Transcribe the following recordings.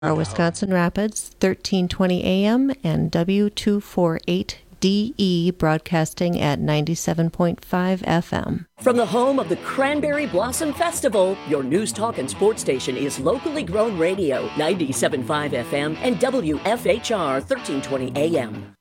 Wisconsin Rapids, 1320 AM and W248DE broadcasting at 97.5 FM. From the home of the Cranberry Blossom Festival, your news, talk, and sports station is locally grown radio, 97.5 FM and WFHR, 1320 AM.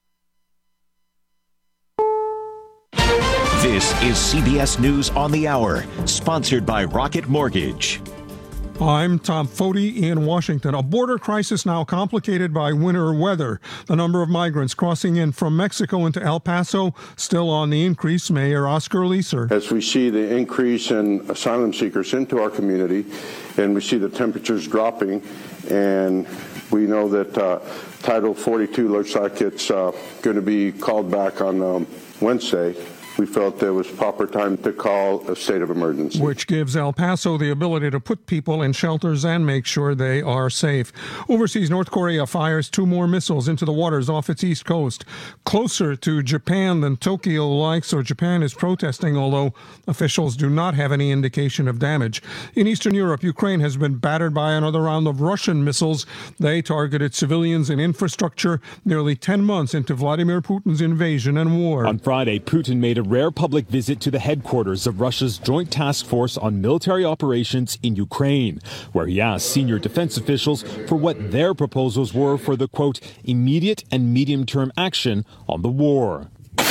This is CBS News on the Hour, sponsored by Rocket Mortgage. I'm Tom Foti in Washington. A border crisis now complicated by winter weather. The number of migrants crossing in from Mexico into El Paso still on the increase. Mayor Oscar Leeser. As we see the increase in asylum seekers into our community, and we see the temperatures dropping, and we know that Title 42 looks like it's going to be called back on Wednesday. We felt there was proper time to call a state of emergency. Which gives El Paso the ability to put people in shelters and make sure they are safe. Overseas, North Korea fires 2 more missiles into the waters off its east coast. Closer to Japan than Tokyo likes, so Japan is protesting, although officials do not have any indication of damage. In Eastern Europe, Ukraine has been battered by another round of Russian missiles. They targeted civilians and infrastructure nearly 10 months into Vladimir Putin's invasion and war. On Friday, Putin made a rare public visit to the headquarters of Russia's Joint Task Force on Military Operations in Ukraine, where he asked senior defense officials for what their proposals were for the, quote, immediate and medium-term action on the war.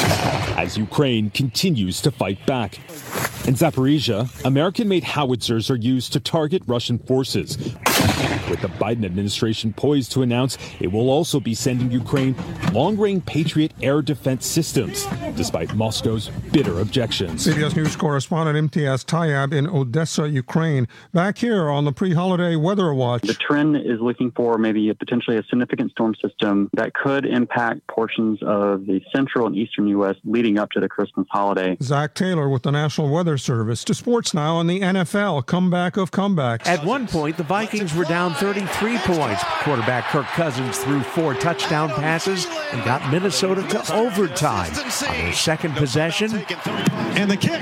As Ukraine continues to fight back. In Zaporizhia, American-made howitzers are used to target Russian forces, with the Biden administration poised to announce it will also be sending Ukraine long-range Patriot air defense systems, despite Moscow's bitter objections. CBS News correspondent Imtiaz Tayyab in Odessa, Ukraine. Back here on the pre-holiday weather watch. The trend is looking for maybe potentially a significant storm system that could impact portions of the central and eastern U.S. leading up to the Christmas holiday. Zach Taylor with the National Weather Service. To sports now on the NFL. Comeback of comebacks. At one point, the Vikings were down 33 points. Quarterback Kirk Cousins threw 4 touchdown passes and got Minnesota to overtime. On their second possession, and the kick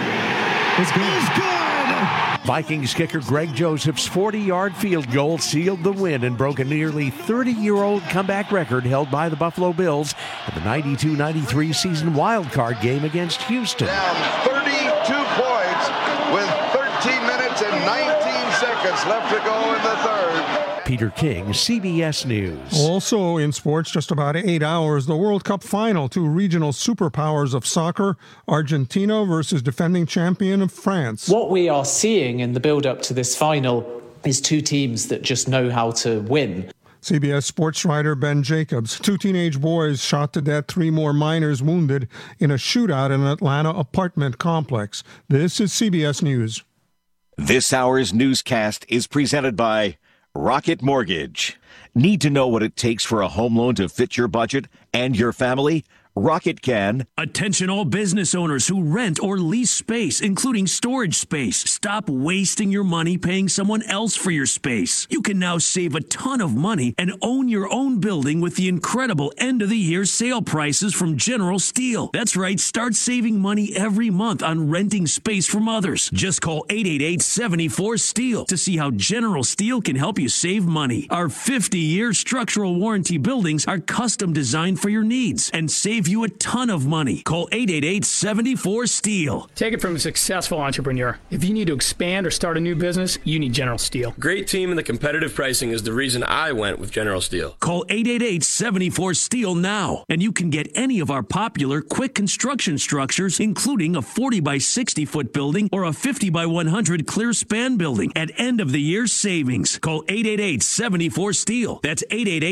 is good. Vikings kicker Greg Joseph's 40-yard field goal sealed the win and broke a nearly 30-year-old comeback record held by the Buffalo Bills in the 92-93 season wildcard game against Houston. Down 32 points with 13 minutes and 19 seconds left to go in the third. Peter King, CBS News. Also in sports, just about 8 hours, the World Cup final. 2 regional superpowers of soccer, Argentina versus defending champion of France. What we are seeing in the build-up to this final is 2 teams that just know how to win. CBS sports writer Ben Jacobs. 2 teenage boys shot to death, 3 more minors wounded in a shootout in an Atlanta apartment complex. This is CBS News. This hour's newscast is presented by Rocket Mortgage. Need to know what it takes for a home loan to fit your budget and your family? Rocket can. Attention all business owners who rent or lease space, including storage space. Stop wasting your money paying someone else for your space. You can now save a ton of money and own your own building with the incredible end-of-the-year sale prices from General Steel. That's right, start saving money every month on renting space from others. Just call 888-74-STEEL to see how General Steel can help you save money. Our 50-year structural warranty buildings are custom designed for your needs and save you a ton of money. Call 888-74-STEEL. Take it from a successful entrepreneur. If you need to expand or start a new business, you need General Steel. Great team and the competitive pricing is the reason I went with General Steel. Call 888-74-STEEL now, and you can get any of our popular quick construction structures, including a 40 by 60 foot building or a 50 by 100 clear span building at end of the year savings. Call 888-74-STEEL. That's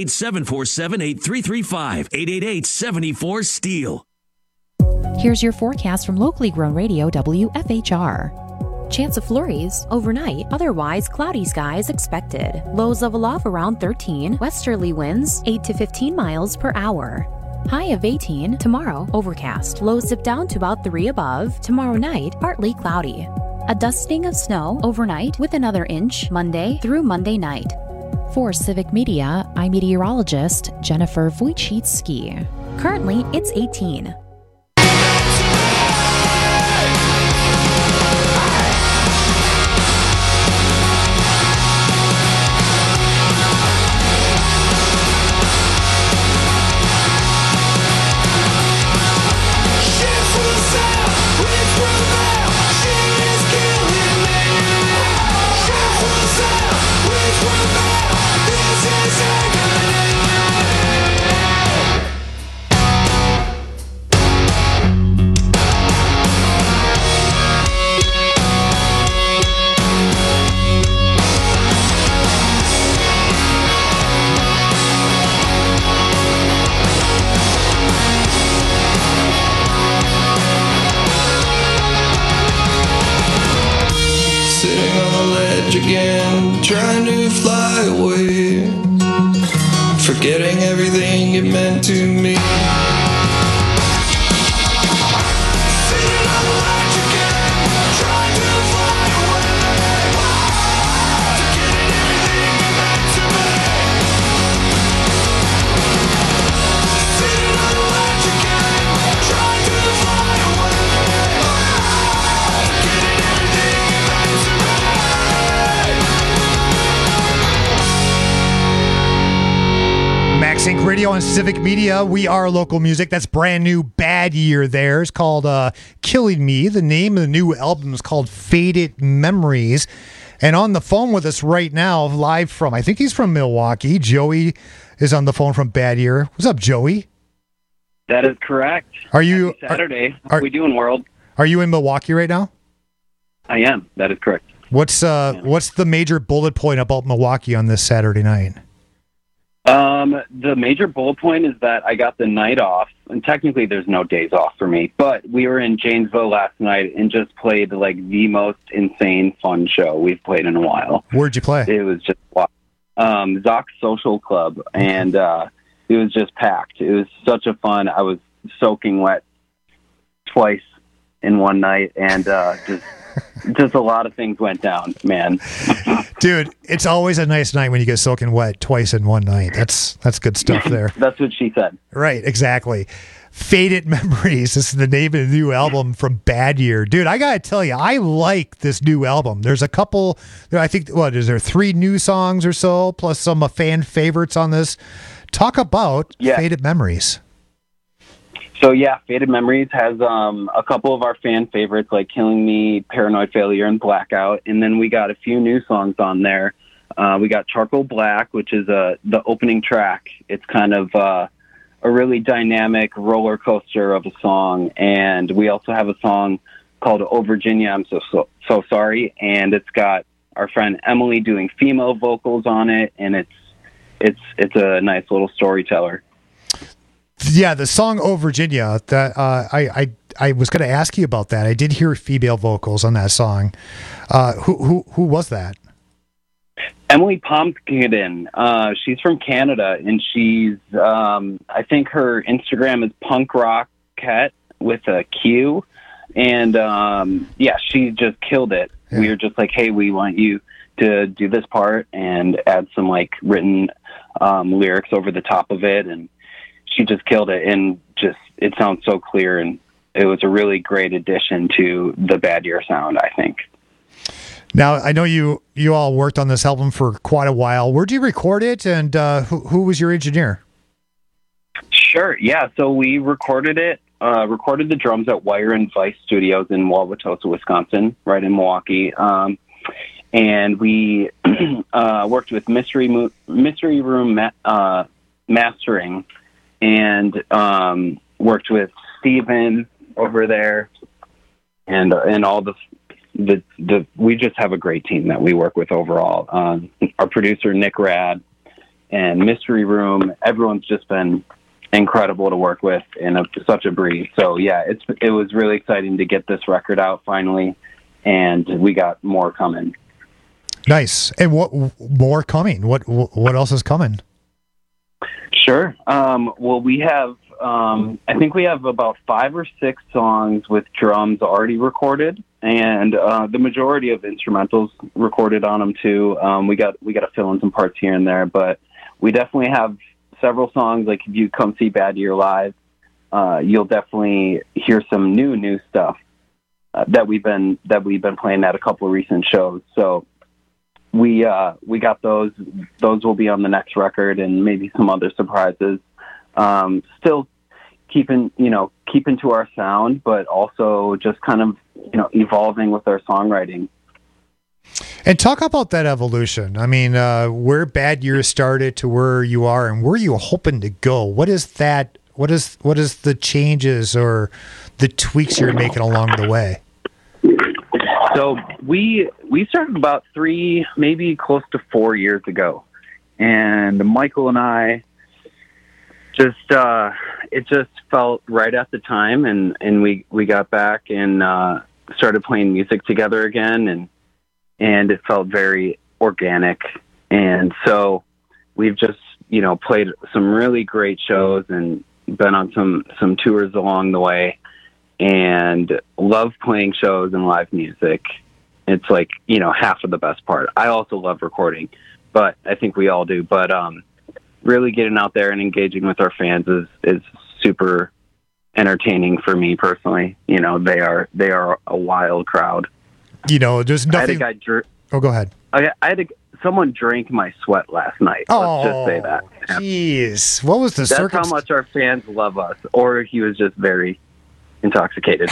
888-747-8335. 888-74-STEEL. Here's your forecast from locally grown radio WFHR. Chance of flurries overnight, otherwise cloudy skies expected. Lows level off around 13, westerly winds 8 to 15 miles per hour. High of 18, tomorrow overcast. Lows dip down to about 3 above. Tomorrow night, partly cloudy. A dusting of snow overnight with another inch Monday through Monday night. For Civic Media, I'm meteorologist Jennifer Wojcicki. Currently, it's 18. forgetting everything it meant to me. Sync Radio and Civic Media. We are local music. That's brand new Bad Year there. It's called Killing Me. The name of the new album is called Faded Memories. And on the phone with us right now, live from, I think he's from Milwaukee, Joey is on the phone from Bad Year. What's up, Joey? That is correct. Are you Happy Saturday? How are we doing, world? Are you in Milwaukee right now? I am. That is correct. What's the major bullet point about Milwaukee on this Saturday night? The major bullet point is that I got the night off, and technically there's no days off for me, but we were in Janesville last night and just played like the most insane fun show we've played in a while. Where'd you play? It was just Zoc Social Club, and it was just packed. It was such a fun. I was soaking wet twice in one night, and just a lot of things went down, man. Dude, it's always a nice night when you get soaking wet twice in one night. That's good stuff there. That's what she said. Right, exactly. Faded Memories. This is the name of the new album from Bad Year. Dude, I got to tell you, I like this new album. There's a couple, I think, is there 3 new songs or so, plus some fan favorites on this? Talk about Faded Memories. So, yeah, Faded Memories has a couple of our fan favorites like Killing Me, Paranoid Failure, and Blackout. And then we got a few new songs on there. We got Charcoal Black, which is the opening track. It's kind of a really dynamic roller coaster of a song. And we also have a song called Oh Virginia, I'm So Sorry. And it's got our friend Emily doing female vocals on it. And it's a nice little storyteller. Yeah, the song "Oh Virginia." That I was going to ask you about that. I did hear female vocals on that song. Who was that? Emily Pumpkin. She's from Canada, and she's I think her Instagram is Punk Rock Cat with a Q, and she just killed it. Yeah. We were just like, hey, we want you to do this part and add some like written lyrics over the top of it, and she just killed it, and just it sounds so clear, and it was a really great addition to the Bad Year sound, I think. Now, I know you all worked on this album for quite a while. Where'd you record it, and who was your engineer? Sure, yeah. So we recorded the drums at Wire and Vice Studios in Wauwatosa, Wisconsin, right in Milwaukee. And we worked with Mystery Room Mastering, and worked with Steven over there, and all the we just have a great team that we work with overall. Our producer Nick Rad and Mystery Room, everyone's just been incredible to work with, and such a breeze. So yeah, it was really exciting to get this record out finally, and we got more coming. Nice. And what more coming? What else is coming? Sure. Well, we have, I think we have about 5 or 6 songs with drums already recorded, and the majority of instrumentals recorded on them too. We got to fill in some parts here and there, but we definitely have several songs. Like if you come see Bad Year live, you'll definitely hear some new stuff that we've been playing at a couple of recent shows. So we got those. Those will be on the next record, and maybe some other surprises. Still keeping to our sound, but also just kind of evolving with our songwriting. And talk about that evolution. I mean, where Bad Year started to where you are, and where you hoping to go. What is that? What is the changes or the tweaks you're making along the way? So we started about 3, maybe close to 4 years ago, and Michael and I just it just felt right at the time, and we got back and started playing music together again, and it felt very organic, and so we've just played some really great shows and been on some tours along the way, and love playing shows and live music. It's like, half of the best part. I also love recording, but I think we all do. But really getting out there and engaging with our fans is super entertaining for me personally. They are a wild crowd. There's nothing. Oh, go ahead. Someone drank my sweat last night. Let's just say that. Jeez. What was the That's how much our fans love us. Or he was just very intoxicated.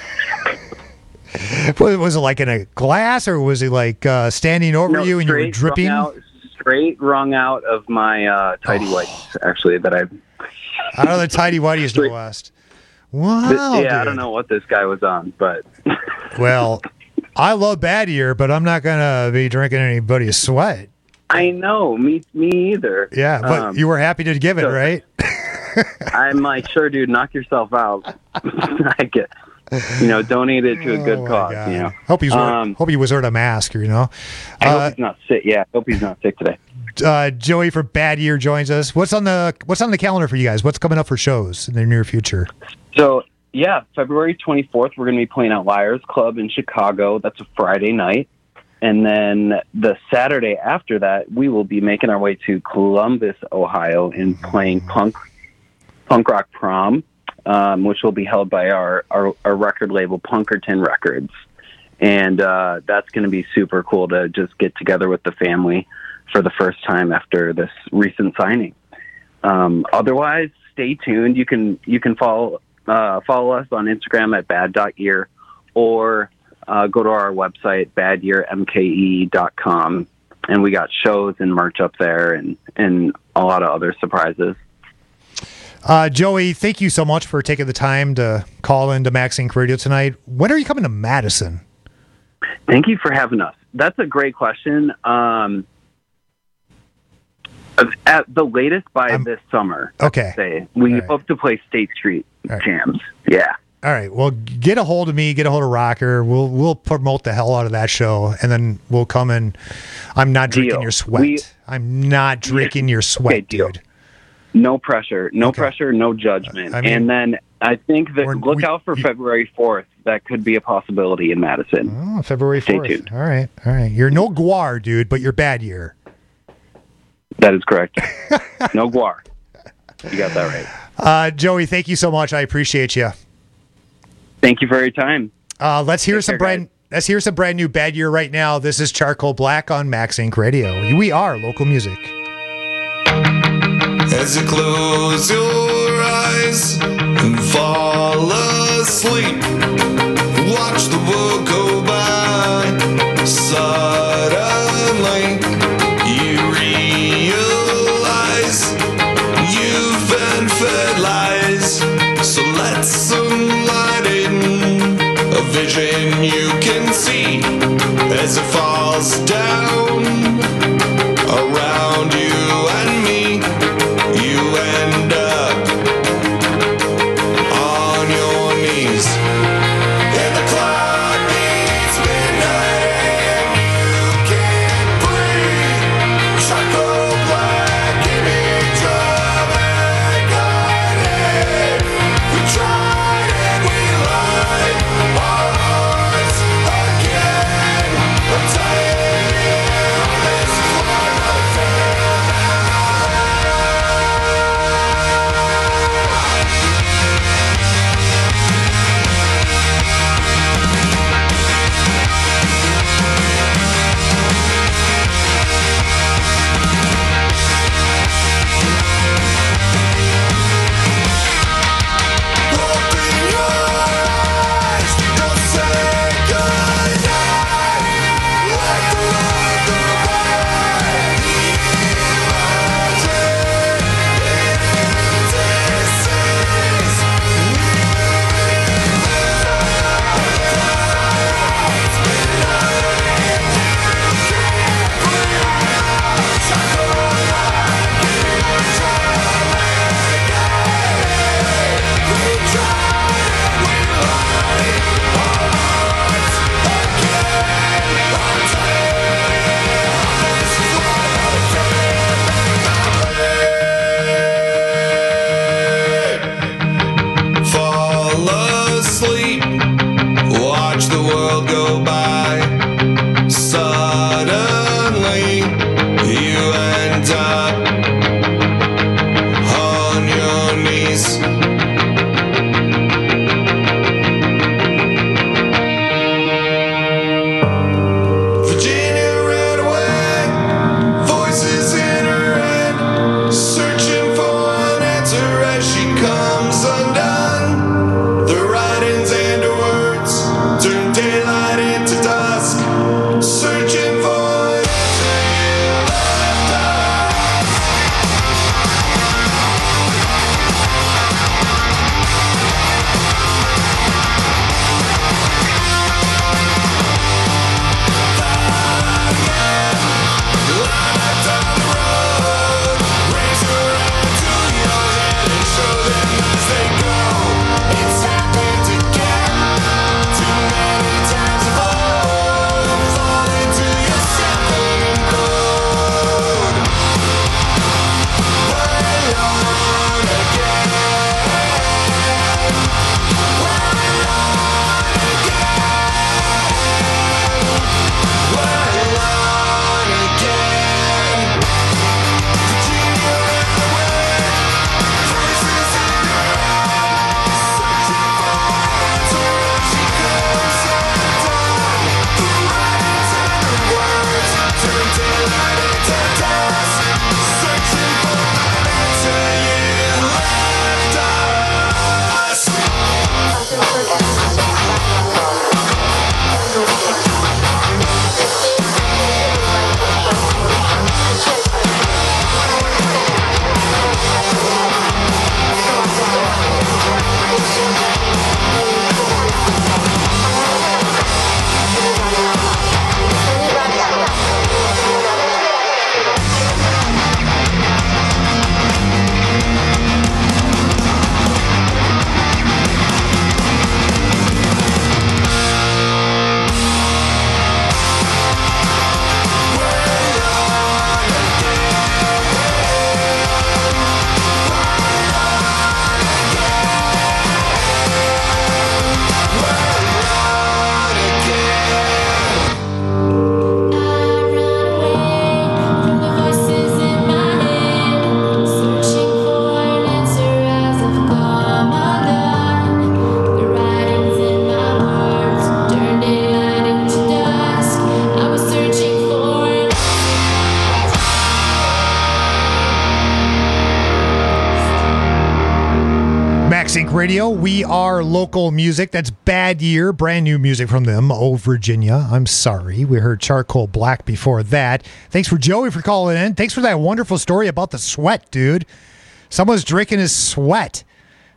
Was it like in a glass, or was he like standing over you and you were dripping? Straight wrung out of my tidy whities, actually, that I've... Out of the tidy whities, no West. Wow, I don't know what this guy was on, but... Well... I love Bad Year, but I'm not going to be drinking anybody's sweat. I know. Me either. Yeah, but you were happy to give it, right? I'm like, sure, dude, knock yourself out. I get, donate it to a good cause. God. Hope he was wearing a mask, I hope he's not sick. Yeah, I hope he's not sick today. Joey for Bad Year joins us. What's on the calendar for you guys? What's coming up for shows in the near future? So, yeah, February 24th, we're going to be playing at Liars Club in Chicago. That's a Friday night. And then the Saturday after that, we will be making our way to Columbus, Ohio, and playing Punk Rock Prom, which will be held by our record label, Punkerton Records. And that's going to be super cool to just get together with the family for the first time after this recent signing. Otherwise, stay tuned. You can follow us on Instagram at bad.year, or go to our website, badyearmke.com, and we got shows and merch up there and a lot of other surprises. Joey, thank you so much for taking the time to call into Max Inc. Radio tonight. When are you coming to Madison? Thank you for having us. That's a great question. At the latest by this summer. Okay. We hope to play State Street jams. Yeah. All right. Well, get a hold of me. Get a hold of Rocker. We'll promote the hell out of that show, and then we'll come and I'm not drinking your sweat. I'm not drinking your sweat, dude. No pressure. No pressure. No judgment. And then I think that look out for February 4th. That could be a possibility in Madison. Oh, February 4th. Stay tuned. All right. You're no Guar, dude, but you're Bad Year. That is correct. No Guar. You got that right. Joey, thank you so much. I appreciate you. Thank you for your time. Let's hear some brand new Bad Year right now. This is Charcoal Black on Max Inc. Radio. We are local music. As you close your eyes and fall asleep, watch the world go by. Suddenly you realize you've been fed lies. So let some light in, a vision you can see as it falls down around you and me. You end up on your knees, and the clock beats midnight, and you can't breathe. Charcoal black image of mankind. We tried and we lied, our hearts again. I'm tired. Max Inc. Radio. We are local music. That's Bad Year, brand new music from them. Oh, Virginia. I'm sorry. We heard Charcoal Black before that. Thanks for Joey for calling in. Thanks for that wonderful story about the sweat, dude. Someone's drinking his sweat.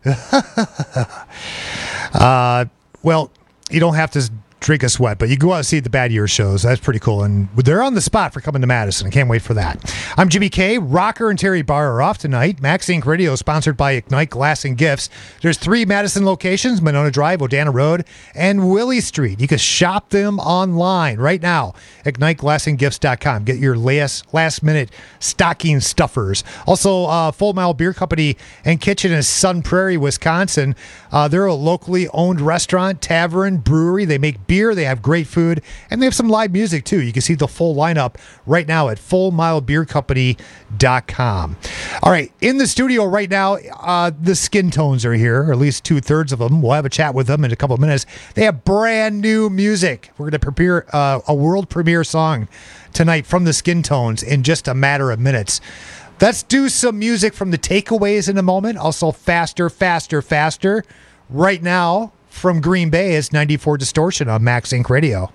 Well, you don't have to drink a sweat, but you go out and see the Bad Year shows. That's pretty cool. And they're on the spot for coming to Madison. I can't wait for that. I'm Jimmy K. Rocker and Terry Barr are off tonight. Max Inc. Radio is sponsored by Ignite Glass and Gifts. There's 3 Madison locations, Monona Drive, Odana Road, and Willie Street. You can shop them online right now. IgniteGlassandGifts.com. Get your last minute stocking stuffers. Also, Full Mile Beer Company and Kitchen in Sun Prairie, Wisconsin. They're a locally owned restaurant, tavern, brewery. They make beer, they have great food, and they have some live music too. You can see the full lineup right now at fullmilebeercompany.com. All right, in the studio right now, the Skin Tones are here, or at least 2/3 of them. We'll have a chat with them in a couple of minutes. They have brand new music. We're going to prepare a world premiere song tonight from the Skin Tones in just a matter of minutes. Let's do some music from the Takeaways in a moment. Also, Faster, Faster, Faster. Right now, from Green Bay, it's 94 Distortion on Max Inc. Radio.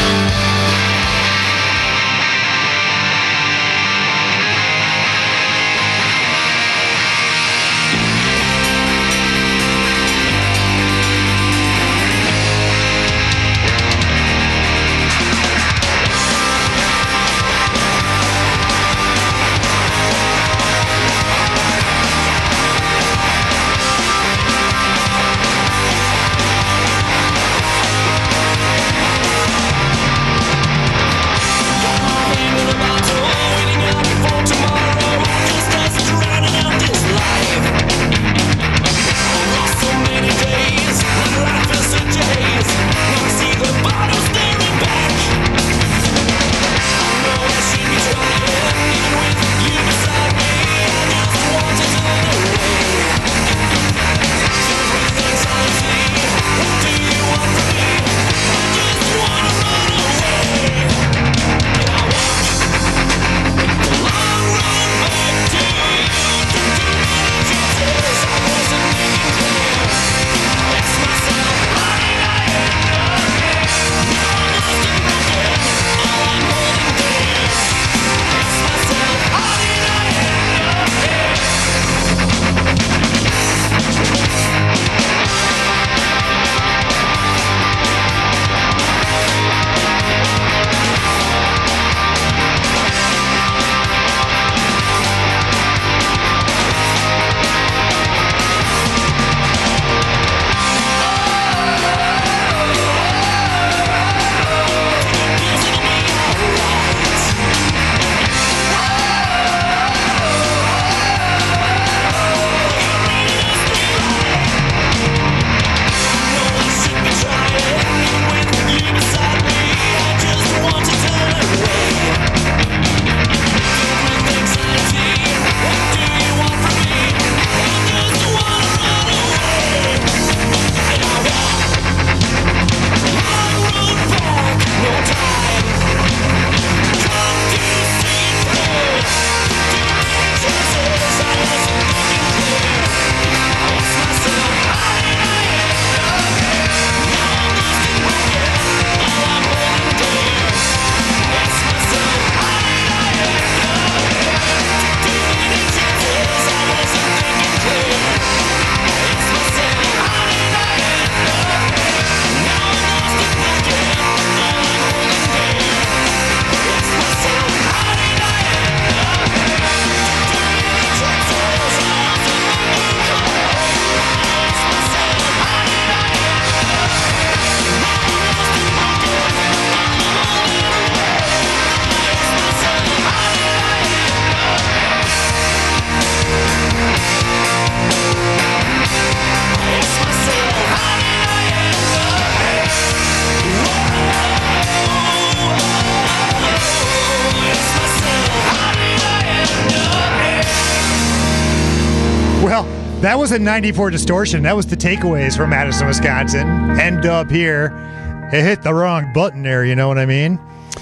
That was a 94 Distortion. That was the Takeaways from Madison, Wisconsin. End up here. It hit the wrong button there, you know what I mean?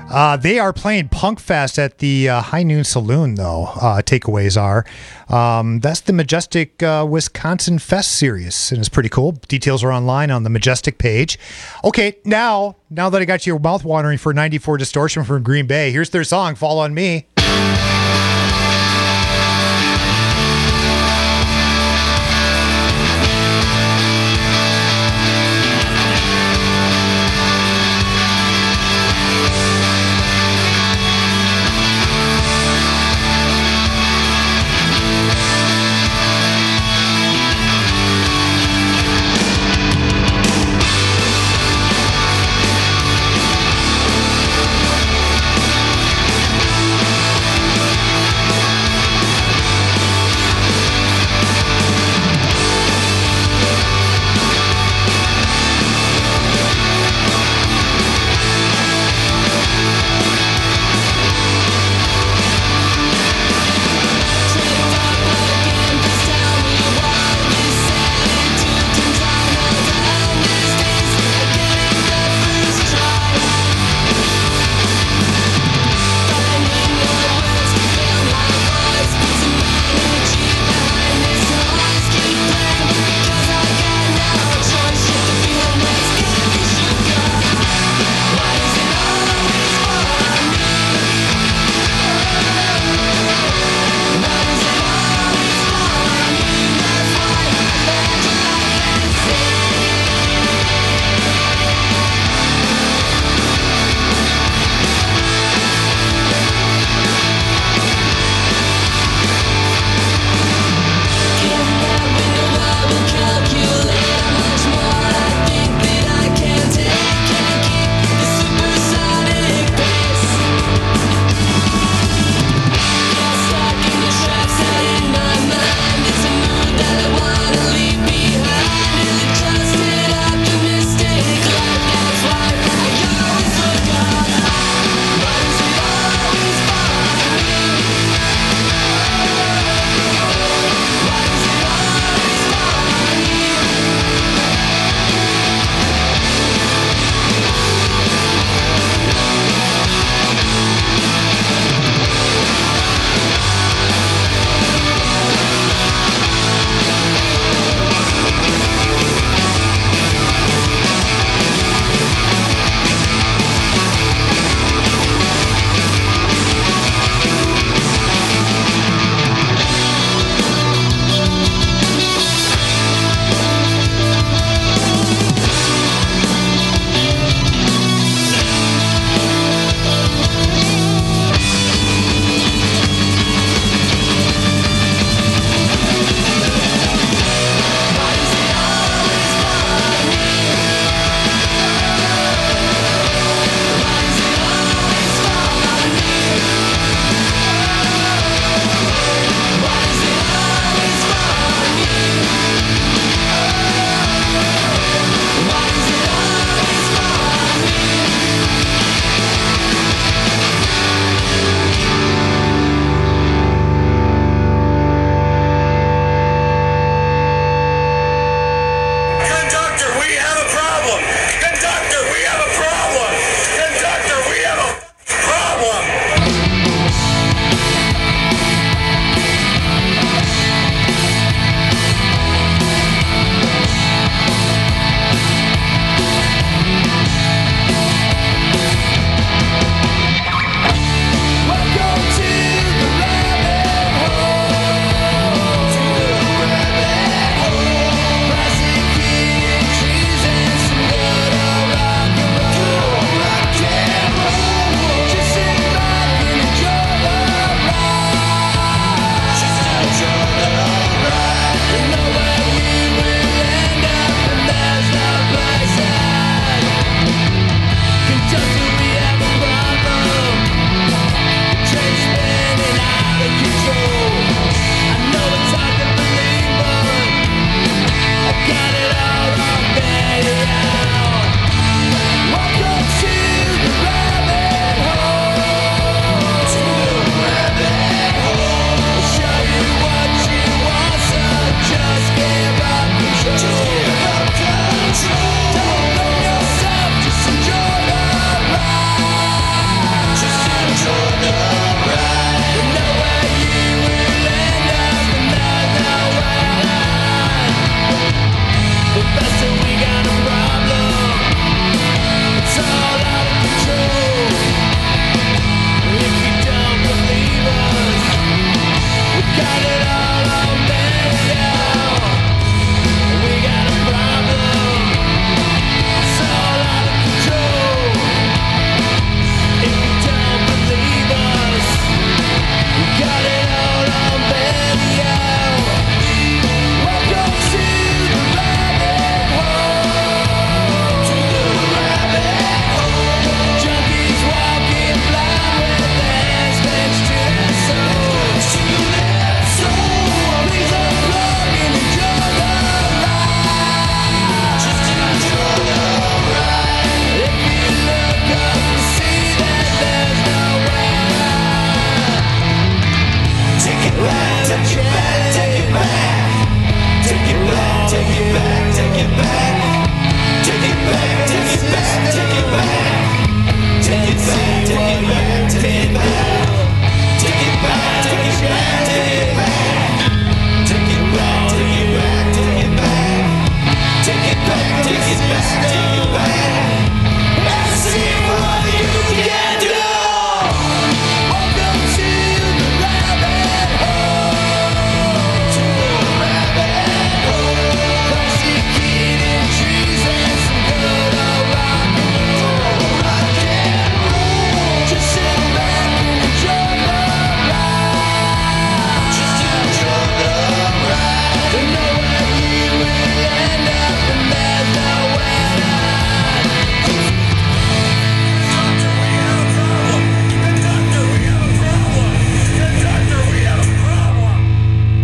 They are playing Punk Fest at the High Noon Saloon, though. Takeaways are. That's the Majestic Wisconsin Fest series, and it's pretty cool. Details are online on the Majestic page. Okay, now that I got your mouth watering for 94 Distortion from Green Bay, here's their song, Fall on Me.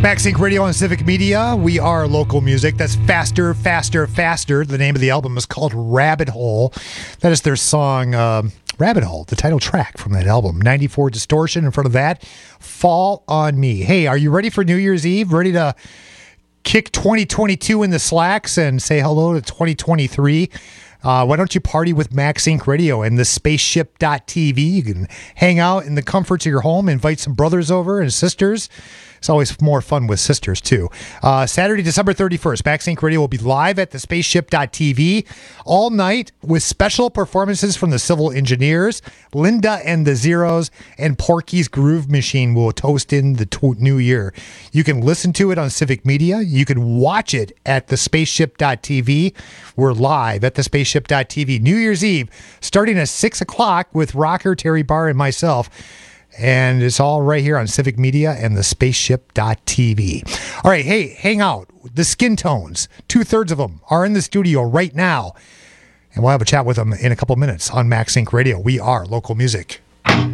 MaxInc Radio on Civic Media. We are local music. That's Faster, Faster, Faster. The name of the album is called Rabbit Hole. That is their song, Rabbit Hole, the title track from that album. 94 Distortion in front of that. Fall on Me. Hey, are you ready for New Year's Eve? Ready to kick 2022 in the slacks and say hello to 2023? Why don't you party with MaxInc Radio and the spaceship.tv? You can hang out in the comforts of your home, invite some brothers over and sisters. It's always more fun with sisters, too. Saturday, December 31st, MaxInc Radio will be live at the spaceship.tv all night with special performances from the Civil Engineers, Linda and the Zeros, and Porky's Groove Machine will toast in the new year. You can listen to it on Civic Media. You can watch it at the spaceship.tv. We're live at the spaceship.tv New Year's Eve, starting at 6 o'clock with rocker Terry Barr and myself. And it's all right here on Civic Media and the spaceship.tv. All right, hey, hang out. The Skin Tones, 2/3 of them are in the studio right now. And we'll have a chat with them in a couple minutes on MaxInc Radio. We are local music.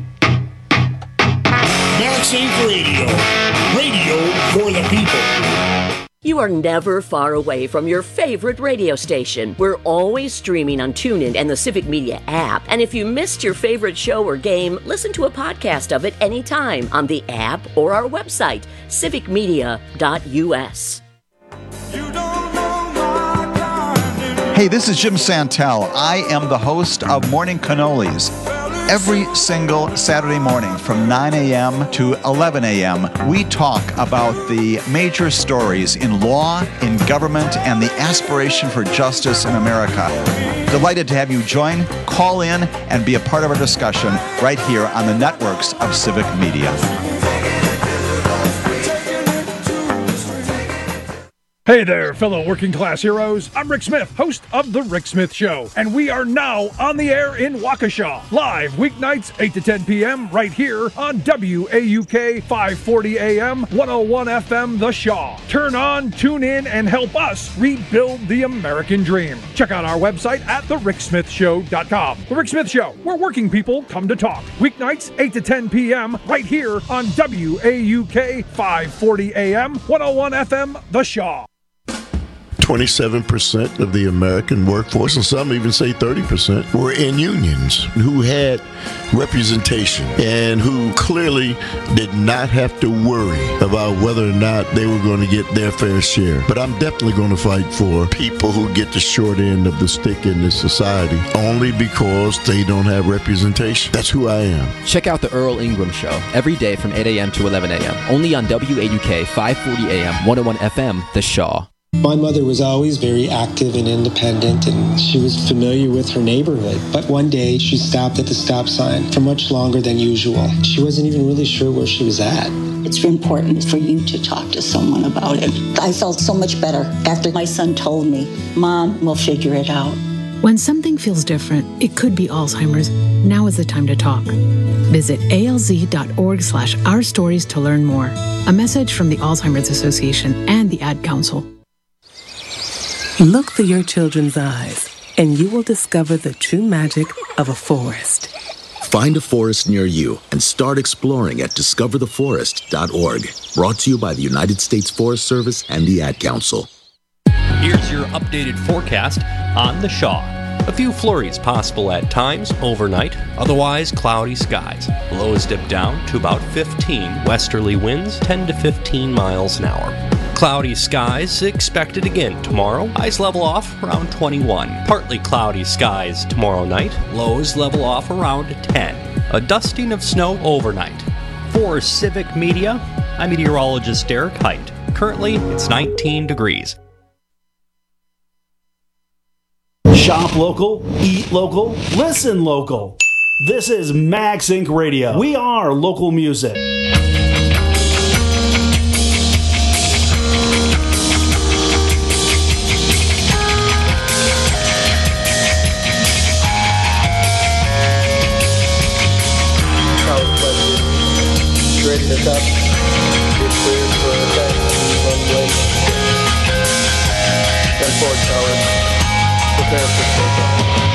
MaxInc Radio. Radio for the people. You are never far away from your favorite radio station. We're always streaming on TuneIn and the Civic Media app. And if you missed your favorite show or game, listen to a podcast of it anytime on the app or our website, civicmedia.us. Hey, this is Jim Santel. I am the host of Morning Cannolis. Every single Saturday morning from 9 a.m. to 11 a.m., we talk about the major stories in law, in government, and the aspiration for justice in America. Delighted to have you join, call in, and be a part of our discussion right here on the networks of Civic Media. Hey there, fellow working class heroes. I'm Rick Smith, host of The Rick Smith Show, and we are now on the air in Waukesha, live weeknights 8 to 10 p.m. right here on WAUK 540 AM, 101 FM The Shaw. Turn on, tune in, and help us rebuild the American dream. Check out our website at thericksmithshow.com. The Rick Smith Show, where working people come to talk. Weeknights 8 to 10 p.m. right here on WAUK 540 AM, 101 FM The Shaw. 27% of the American workforce, and some even say 30%, were in unions who had representation and who clearly did not have to worry about whether or not they were going to get their fair share. But I'm definitely going to fight for people who get the short end of the stick in this society only because they don't have representation. That's who I am. Check out the Earl Ingram Show every day from 8 a.m. to 11 a.m. only on WAUK 540 AM, 101 FM, The Shaw. My mother was always very active and independent, and she was familiar with her neighborhood. But one day, she stopped at the stop sign for much longer than usual. She wasn't even really sure where she was at. It's important for you to talk to someone about it. I felt so much better after my son told me, Mom, we'll figure it out. When something feels different, it could be Alzheimer's. Now is the time to talk. Visit alz.org/ourstories to learn more. A message from the Alzheimer's Association and the Ad Council. Look through your children's eyes, and you will discover the true magic of a forest. Find a forest near you and start exploring at discovertheforest.org. Brought to you by the United States Forest Service and the Ad Council. Here's your updated forecast on the Shaw. A few flurries possible at times overnight, otherwise cloudy skies. Lows dip down to about 15, westerly winds 10 to 15 miles an hour. Cloudy skies expected again tomorrow. Highs level off around 21. Partly cloudy skies tomorrow night. Lows level off around 10. A dusting of snow overnight. For Civic Media, I'm meteorologist Derek Height. Currently, it's 19 degrees. Shop local, eat local, listen local. This is MaxInc Radio. We are local music. This up. Get cleared for attack. Runway. 10-4 tower. Prepare for takeoff.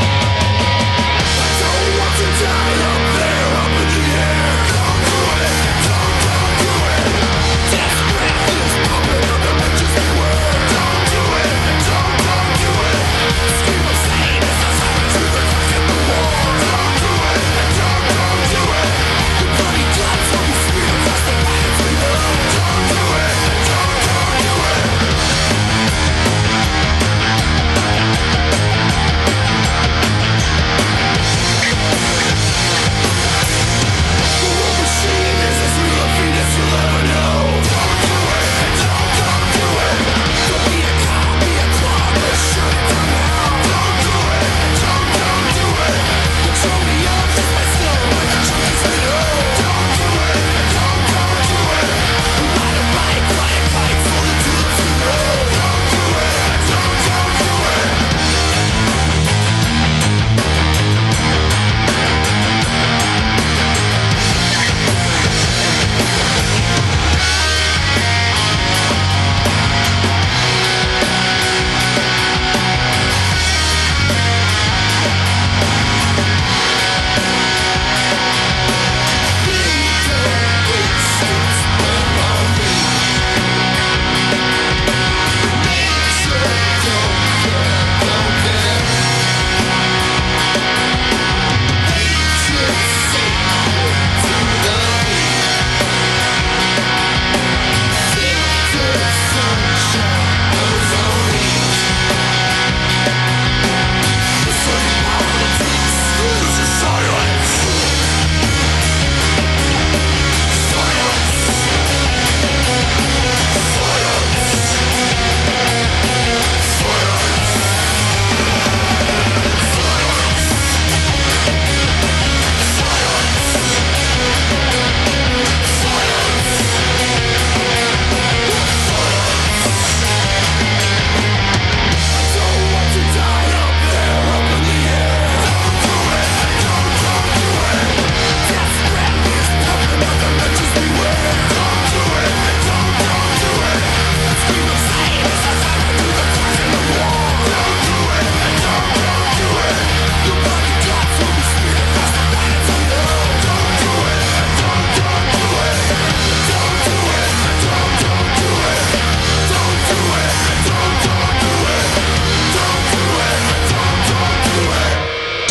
Don't want to die up there, up in the air. Don't do it. Don't do it. Desperate.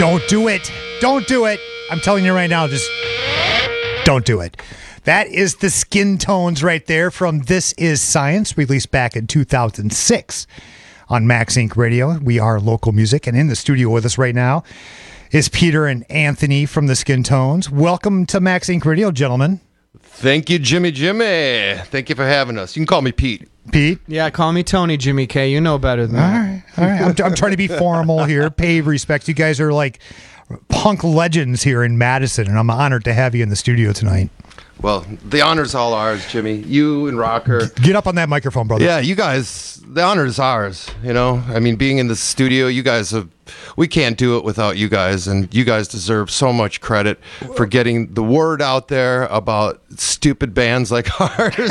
Don't do it. Don't do it. I'm telling you right now, just don't do it. That is the Skin Tones right there from This Is Science, released back in 2006 on Max Inc. Radio. We are local music, and in the studio with us right now is Peter and Anthony from the Skin Tones. Welcome to Max Inc. Radio, gentlemen. Thank you, Jimmy. Thank you for having us. You can call me Pete. Pete? Yeah, call me Tony, Jimmy K. You know better than that. All right. I'm trying to be formal here, pay respect. You guys are like punk legends here in Madison, and I'm honored to have you in the studio tonight. Well, the honor's all ours, Jimmy. You and Rocker. Get up on that microphone, brother. Yeah, you guys, the honor is ours, you know? I mean, being in the studio, you guys have, we can't do it without you guys, and you guys deserve so much credit for getting the word out there about stupid bands like ours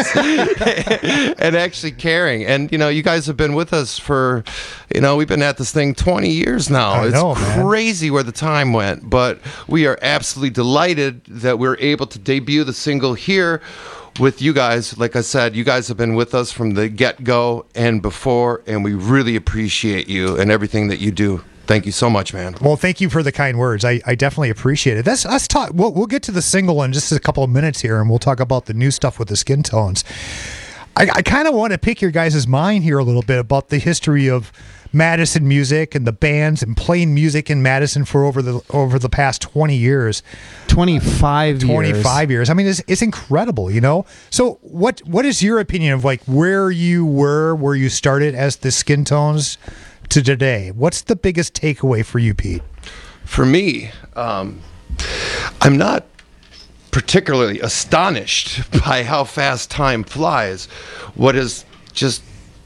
and actually caring. And, you know, you guys have been with us for, you know, we've been at this thing 20 years now. It's crazy where the time went, but we are absolutely delighted that we're able to debut the single here with you guys. Like I said, you guys have been with us from the get-go and before, and we really appreciate you and everything that you do. Thank you so much, man. Well, thank you for the kind words. I definitely appreciate it. Let's talk. We'll get to the single in just a couple of minutes here, and we'll talk about the new stuff with the Skin Tones. I kind of want to pick your guys' mind here a little bit about the history of Madison music and the bands and playing music in Madison for over the past 20 years. 25 years. I mean, it's incredible, you know? So what is your opinion of like where you started as the Skin Tones to today? What's the biggest takeaway for you, Pete? For me, I'm not particularly astonished by how fast time flies. What has just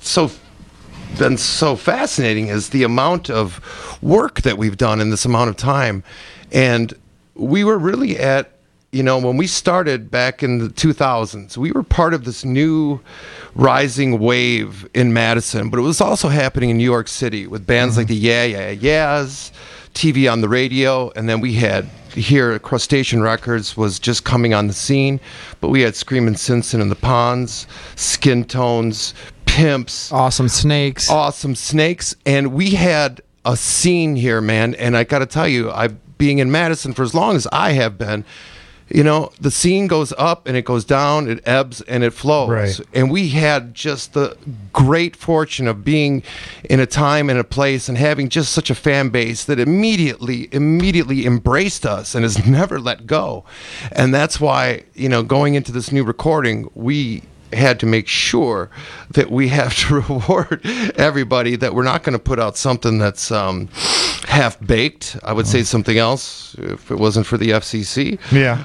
been so fascinating is the amount of work that we've done in this amount of time. And we were really at, you know, when we started back in the 2000s, we were part of this new rising wave in Madison, but it was also happening in New York City with bands like the Yeah Yeah Yeahs, TV on the radio, and then we had here Crustacean Records was just coming on the scene, but we had Screamin' Simpson and the Ponds, Skin Tones, Pimps, Awesome Snakes, and we had a scene here, man. And I got to tell you, being in Madison for as long as I have been, you know, the scene goes up and it goes down, it ebbs and it flows. Right. And we had just the great fortune of being in a time and a place and having just such a fan base that immediately embraced us and has never let go. And that's why, you know, going into this new recording, we had to make sure that we have to reward everybody, that we're not going to put out something that's half-baked. I would say something else if it wasn't for the FCC. Yeah.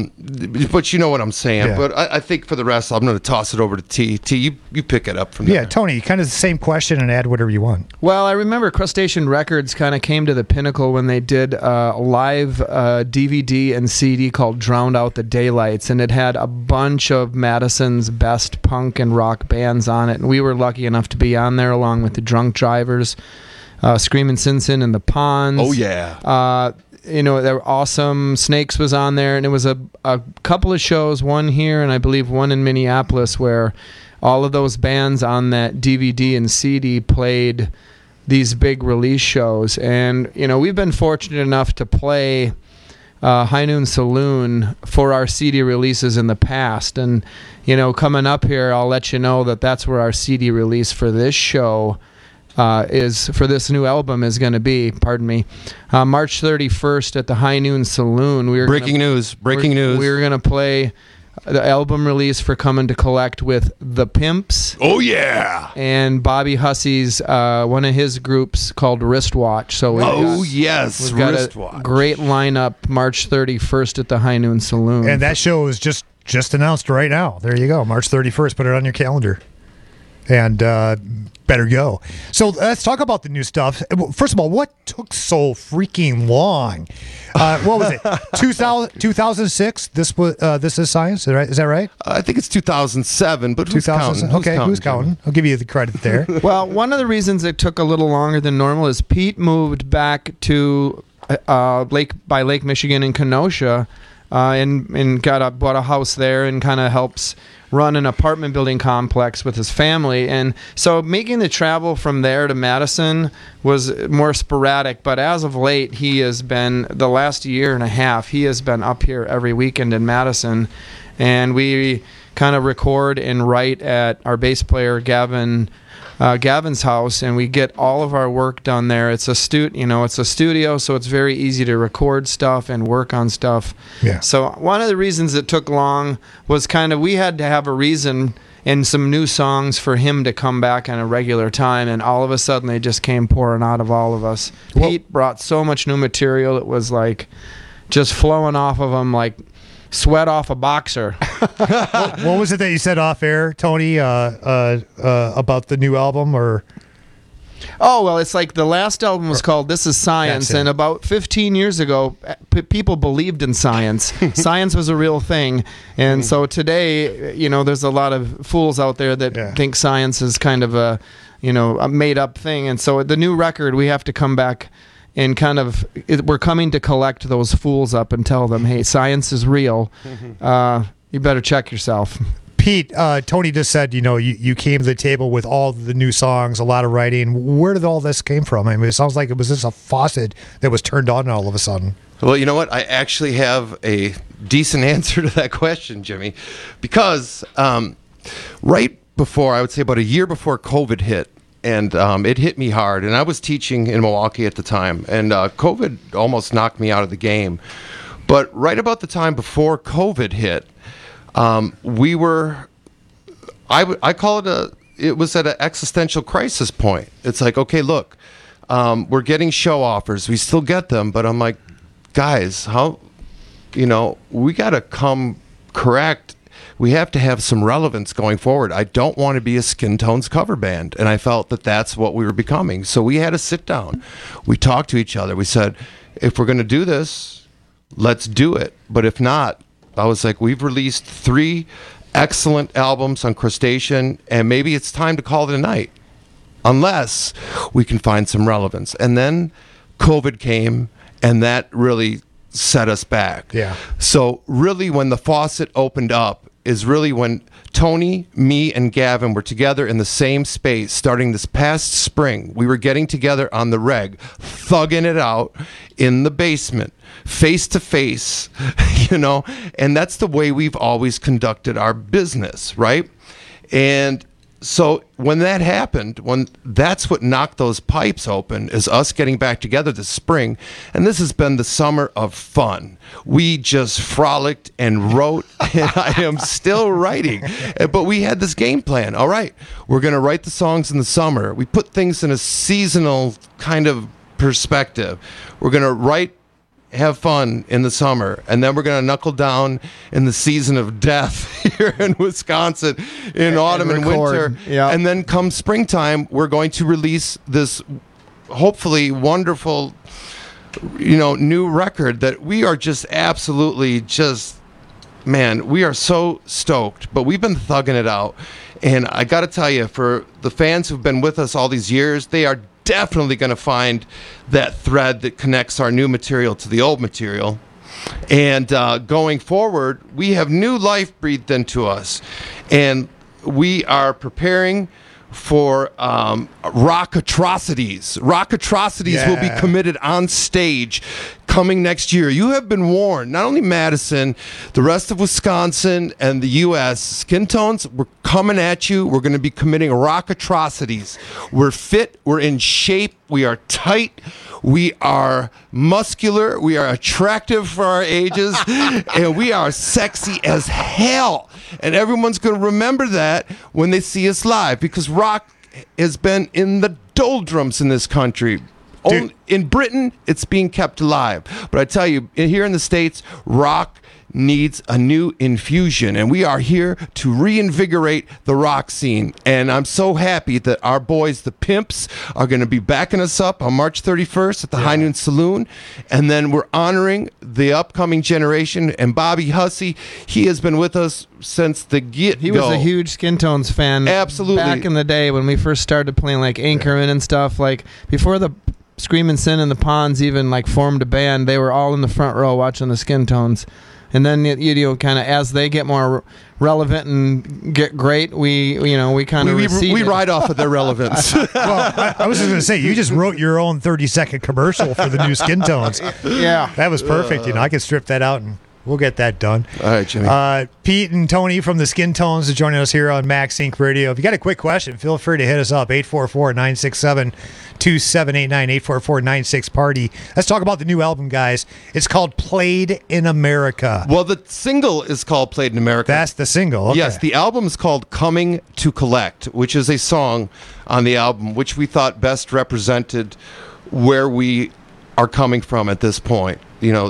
But you know what I'm saying. Yeah. But I think for the rest, I'm going to toss it over to T. T, you pick it up from there. Yeah, Tony, kind of the same question and add whatever you want. Well, I remember Crustacean Records kind of came to the pinnacle when they did a live DVD and CD called Drowned Out the Daylights, and it had a bunch of Madison's best punk and rock bands on it, and we were lucky enough to be on there along with the Drunk Drivers, Screamin' Simpson and the Ponds. Oh, yeah. You know, they were awesome. Snakes was on there, and it was a couple of shows, one here and I believe one in Minneapolis, where all of those bands on that DVD and CD played these big release shows. And, you know, we've been fortunate enough to play High Noon Saloon for our CD releases in the past. And, you know, coming up here, I'll let you know that that's where our CD release for this show is, for this new album, is going to be, March 31st at the High Noon Saloon. Breaking news. We were going to play the album release for Coming to Collect with The Pimps. Oh, yeah. And Bobby Hussey's, one of his groups called Wristwatch. So we've got Wristwatch. A great lineup March 31st at the High Noon Saloon. And that show is just announced right now. There you go, March 31st. Put it on your calendar. And better go. So let's talk about the new stuff. First of all, what took so freaking long? What was it? 2006. This is Science. Is that right? I think it's 2007. But who's counting? Who's counting? I'll give you the credit there. Well, one of the reasons it took a little longer than normal is Pete moved back to Lake Michigan in Kenosha and bought a house there and kind of helps run an apartment building complex with his family. And so making the travel from there to Madison was more sporadic, but as of late, he has been, the last year and a half, he has been up here every weekend in Madison, and we kind of record and write at our bass player Gavin's house, and we get all of our work done there. It's a studio, so it's very easy to record stuff and work on stuff. Yeah. So one of the reasons it took long was we had to have a reason and some new songs for him to come back on a regular time, and all of a sudden they just came pouring out of all of us. Pete brought so much new material, it was like just flowing off of him like sweat off a boxer. What was it that you said off air, Tony, about the new album? Or Oh, well, it's like the last album was called This Is Science, and about 15 years ago, people believed in science. Science was a real thing. And so today, there's a lot of fools out there that think science is kind of a made-up thing. And so the new record, we have to come back and we're coming to collect those fools up and tell them, hey, science is real. You better check yourself. Pete, Tony just said, you came to the table with all the new songs, a lot of writing. Where did all this came from? I mean, it sounds like it was just a faucet that was turned on all of a sudden. Well, you know what? I actually have a decent answer to that question, Jimmy, because right before, I would say about a year before COVID hit, and it hit me hard, and I was teaching in Milwaukee at the time, and COVID almost knocked me out of the game. But right about the time before COVID hit, we were, I call it was at an existential crisis point. It's like, okay, look, we're getting show offers. We still get them, but I'm like, guys, we got to come correct. We have to have some relevance going forward. I don't want to be a Skin Tones cover band. And I felt that that's what we were becoming. So we had to sit down. We talked to each other. We said, if we're going to do this, let's do it. But if not, I was like, we've released 3 excellent albums on Crustacean, and maybe it's time to call it a night, unless we can find some relevance. And then COVID came, and that really set us back. Yeah. So really, when the faucet opened up is really when Tony, me, and Gavin were together in the same space starting this past spring. We were getting together on the reg, thugging it out in the basement, face to face, and that's the way we've always conducted our business, right? And so when that happened, that's what knocked those pipes open, is us getting back together this spring. And this has been the summer of fun. We just frolicked and wrote, and I am still writing. But we had this game plan. All right, we're going to write the songs in the summer. We put things in a seasonal kind of perspective. We're going to have fun in the summer, and then we're going to knuckle down in the season of death here in Wisconsin in autumn and winter. Yeah. And then come springtime, we're going to release this hopefully wonderful, new record that we are just absolutely we are so stoked. But we've been thugging it out. And I got to tell you, for the fans who've been with us all these years, they are definitely going to find that thread that connects our new material to the old material. And going forward, we have new life breathed into us. And we are preparing for rock atrocities. Rock atrocities will be committed on stage coming next year. You have been warned, not only Madison, the rest of Wisconsin and the U.S. Skin Tones, we're coming at you. We're going to be committing rock atrocities. We're fit. We're in shape. We are tight. We are muscular. We are attractive for our ages. And we are sexy as hell. And everyone's going to remember that when they see us live, because rock has been in the doldrums in this country. In Britain, it's being kept alive. But I tell you, here in the States, rock needs a new infusion, and we are here to reinvigorate the rock scene. And I'm so happy that our boys, the Pimps, are going to be backing us up on March 31st at the High Noon Saloon. And then we're honoring the upcoming generation. And Bobby Hussey, he has been with us since the get-go. He was a huge Skin Tones fan. Absolutely. Back in the day when we first started playing like Anchorman and stuff, like before the Screamin' Sin and the Ponds even like formed a band, they were all in the front row watching the Skin Tones. And then kind of as they get more relevant and get great, we kind of we ride off of their relevance. Well, I was just going to say, you just wrote your own 30-second commercial for the new Skin Tones. Yeah, that was perfect. I can strip that out and we'll get that done. All right, Jimmy. Pete and Tony from the Skin Tones are joining us here on Max Inc. Radio. If you got a quick question, feel free to hit us up, 844-967-2789, 844-96-PARTY. Let's talk about the new album, guys. It's called Played in America. Well, the single is called Played in America. That's the single. Okay. Yes, the album is called Coming to Collect, which is a song on the album, which we thought best represented where we are coming from at this point.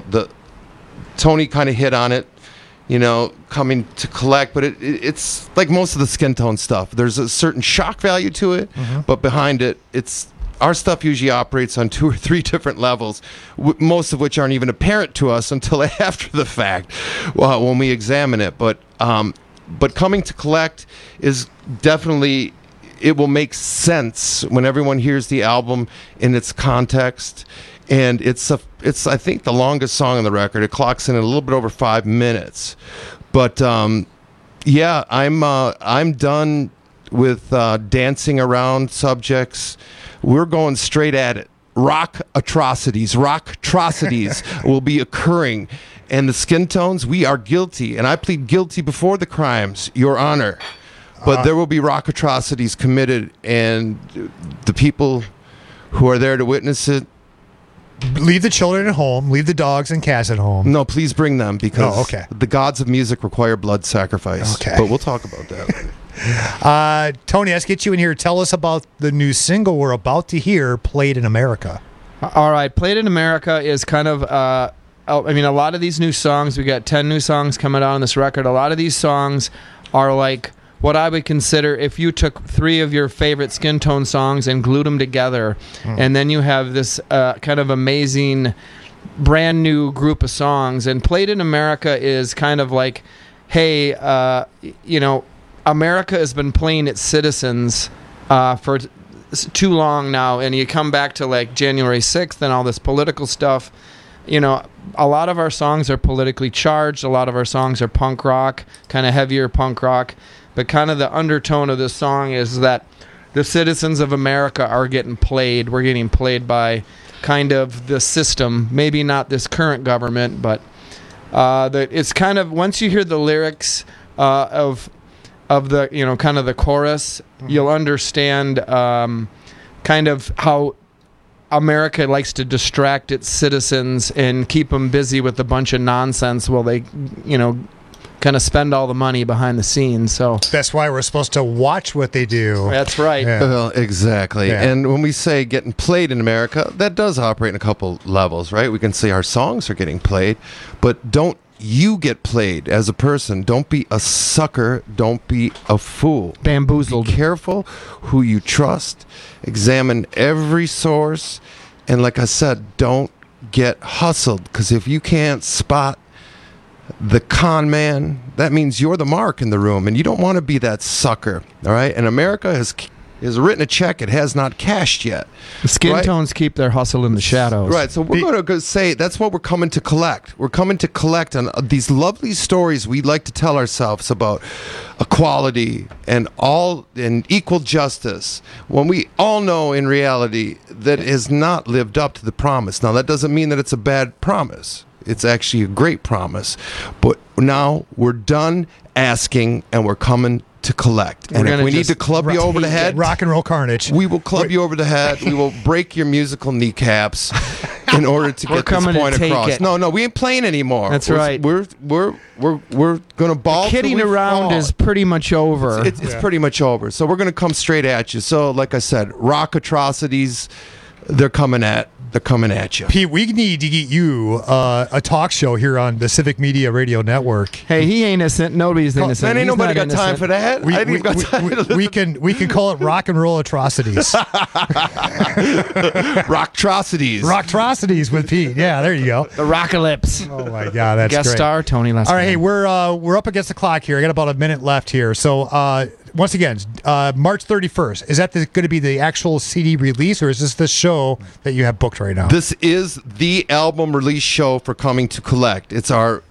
Tony kind of hit on it, coming to collect, but it's like most of the Skin Tone stuff. There's a certain shock value to it, but behind it, our stuff usually operates on 2 or 3 different levels, most of which aren't even apparent to us until after the fact when we examine it. But coming to collect is definitely, it will make sense when everyone hears the album in its context. And it's I think the longest song on the record. It clocks in at a little bit over 5 minutes. But yeah, I'm done with dancing around subjects. We're going straight at it. Rock atrocities will be occurring. And the Skin Tones, we are guilty. And I plead guilty before the crimes, Your Honor. But there will be rock atrocities committed, and the people who are there to witness it, leave the children at home. Leave the dogs and cats at home. No, please bring them, because the gods of music require blood sacrifice. Okay. But we'll talk about that. Tony, let's get you in here. Tell us about the new single we're about to hear, Played in America. All right. Played in America is kind of, a lot of these new songs, we got 10 new songs coming out on this record. A lot of these songs are like what I would consider if you took 3 of your favorite Skin Tone songs and glued them together, and then you have this kind of amazing brand new group of songs. And Played in America is kind of like, hey, America has been playing its citizens for too long now, and you come back to like January 6th and all this political stuff. A lot of our songs are politically charged. A lot of our songs are punk rock, kind of heavier punk rock. But kind of the undertone of this song is that the citizens of America are getting played. We're getting played by kind of the system. Maybe not this current government, but it's kind of, once you hear the lyrics of the, kind of the chorus, you'll understand kind of how America likes to distract its citizens and keep them busy with a bunch of nonsense while they, kind of spend all the money behind the scenes. So that's why we're supposed to watch what they do. That's right. Yeah. Well, exactly. Yeah. And when we say getting played in America, that does operate in a couple levels, right? We can say our songs are getting played, but don't you get played as a person. Don't be a sucker. Don't be a fool. Bamboozled. Be careful who you trust. Examine every source. And like I said, don't get hustled, because if you can't spot the con man, that means you're the mark in the room, and you don't want to be that sucker. All right. And America has written a check it has not cashed yet. Skin Tones keep their hustle in the shadows. Right. So we're going to say that's what we're coming to collect. We're coming to collect on these lovely stories we like to tell ourselves about equality and equal justice, when we all know in reality that it has not lived up to the promise. Now, that doesn't mean that it's a bad promise. It's actually a great promise. But now we're done asking, and we're coming to collect. And if we need to club you over the head, rock and roll carnage, we will club you over the head. We will break your musical kneecaps in order to get this point across. No, we ain't playing anymore. That's right. We're gonna ball. Kidding around is pretty much over. It's pretty much over. So we're gonna come straight at you. So, like I said, rock atrocities, they're coming at you. Pete, we need to get you a talk show here on the Civic Media Radio Network. Hey, he ain't innocent. Nobody's innocent. Man, ain't nobody got time for that. We can call it rock and roll atrocities. Rocktrocities. Rocktrocities with Pete. Yeah, there you go. The Rockalypse. Oh my God, that's guest great. Star Tony Lester. All right, hey, we're up against the clock here. I got about a minute left here. So once again, March 31st. Is that going to be the actual CD release, or is this the show that you have booked right now? This is the album release show for Coming to Collect. It's our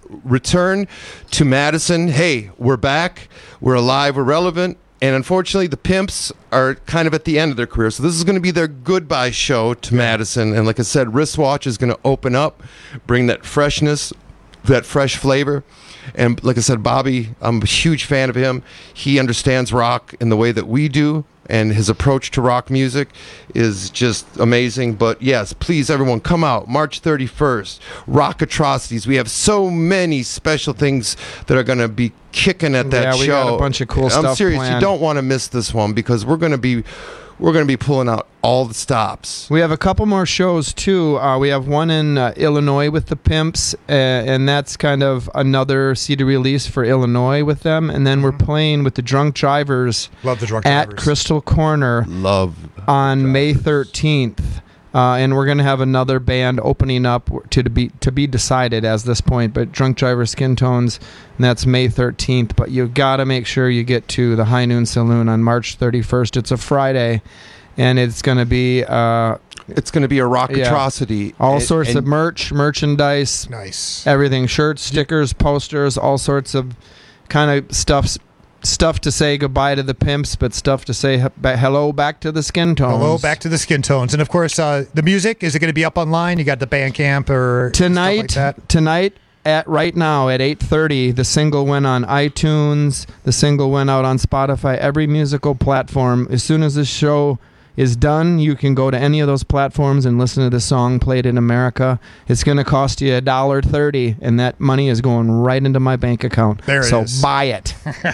return to Madison. Hey, we're back. We're alive. We're relevant. And unfortunately, the Pimps are kind of at the end of their career. So this is going to be their goodbye show to Madison. And like I said, Wristwatch is going to open up, bring that freshness, that fresh flavor. And like I said, Bobby, I'm a huge fan of him. He understands rock in the way that we do. And his approach to rock music is just amazing. But yes, please, everyone, come out March 31st. Rock Atrocities. We have so many special things that are going to be kicking at that show. Yeah, we got a bunch of cool stuff I'm serious. planned. You don't want to miss this one because we're going to be pulling out all the stops. We have a couple more shows too. We have one in Illinois with the Pimps, and that's kind of another CD release for Illinois with them. And then we're playing with the Drunk Drivers. Love the Drunk at Drivers. Crystal Corner. On May 13th. And we're going to have another band opening up to be decided at this point, but Drunk Driver Skin Tones, and that's May 13th. But you got to make sure you get to the High Noon Saloon on March 31st. It's a Friday, and it's going to be a rock atrocity. All sorts of merchandise, nice, everything, shirts, stickers, posters, all sorts of kind of stuff to say goodbye to the Pimps, but stuff to say hello back to the Skin Tones. Hello back to the Skin Tones. And of course, the music, is it going to be up online? You got the Bandcamp or tonight? Stuff like that? Tonight, right now at 8:30, the single went on iTunes. The single went out on Spotify, every musical platform. As soon as this show is done, you can go to any of those platforms and listen to the song played in America. It's going to cost you $1.30, and that money is going right into my bank account. There it is. So buy it.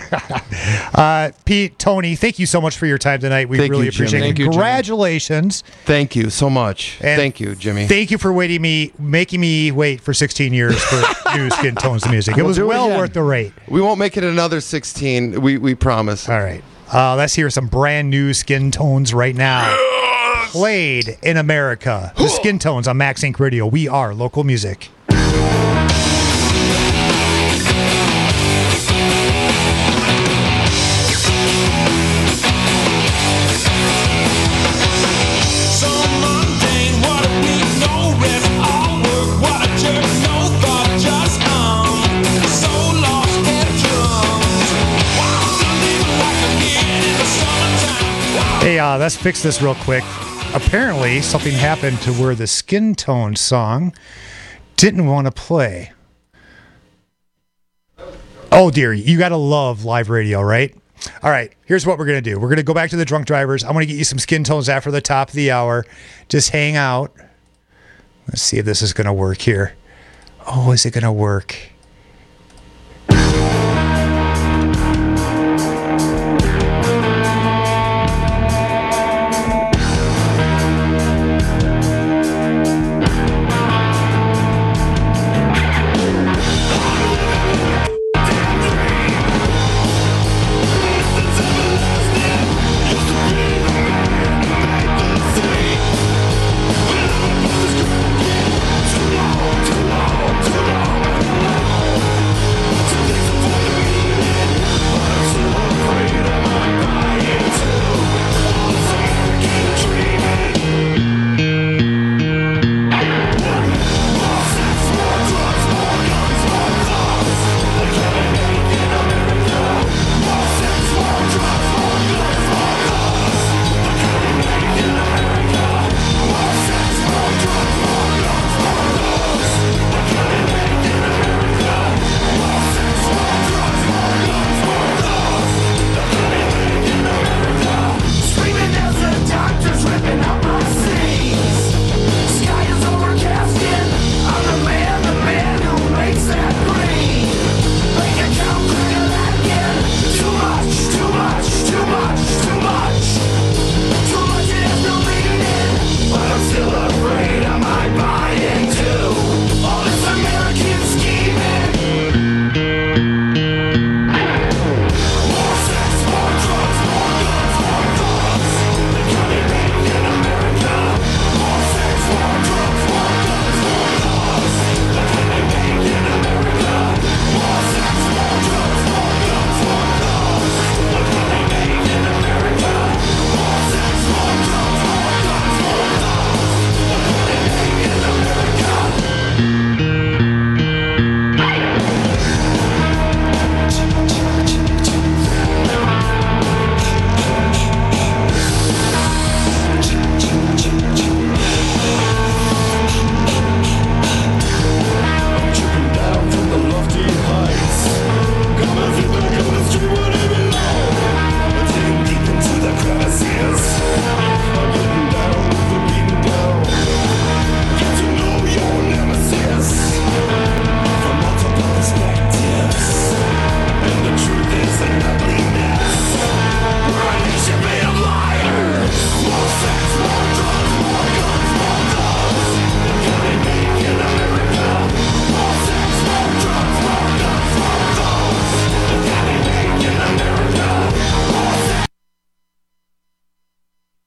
Pete, Tony, thank you so much for your time tonight. We really appreciate it. Thank you, Jimmy. Congratulations. Thank you so much. And thank you, Jimmy. Thank you for making me wait for 16 years for new Skin Tones the music. It was well worth the wait. We won't make it another 16. We promise. All right. Let's hear some brand new Skin Tones right now. Yes! Played in America. The Skin Tones on Max Inc. Radio. We are local music. Hey, let's fix this real quick. Apparently, something happened to where the Skin Tone song didn't want to play. Oh, dear. You got to love live radio, right? All right. Here's what we're going to do. We're going to go back to the Drunk Drivers. I'm going to get you some Skin Tones after the top of the hour. Just hang out. Let's see if this is going to work here. Oh, is it going to work?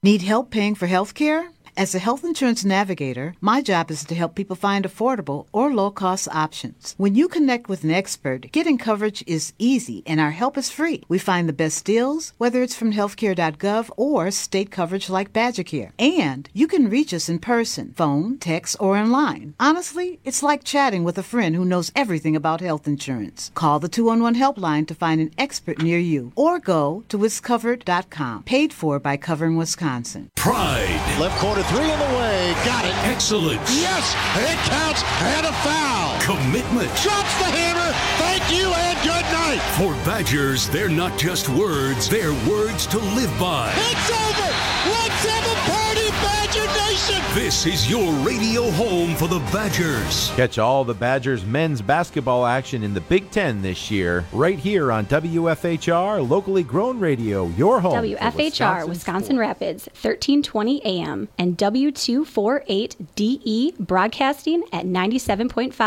Need help paying for health care? As a health insurance navigator, my job is to help people find affordable or low-cost options. When you connect with an expert, getting coverage is easy and our help is free. We find the best deals, whether it's from healthcare.gov or state coverage like BadgerCare. And you can reach us in person, phone, text, or online. Honestly, it's like chatting with a friend who knows everything about health insurance. Call the 211 helpline to find an expert near you or go to wiscovered.com. Paid for by Covering Wisconsin. Pride. Left corner, 3 in the way. Got it. Excellence. Yes, it counts. And a foul. Commitment. Drops the hammer. Thank you and good night. For Badgers, they're not just words, they're words to live by. It's over. Let's have a party, Badger Nation. This is your radio home for the Badgers. Catch all the Badgers men's basketball action in the Big Ten this year, right here on WFHR, locally grown radio, your home. WFHR, Wisconsin Rapids, 1320 AM, and W248DE broadcasting at 97.5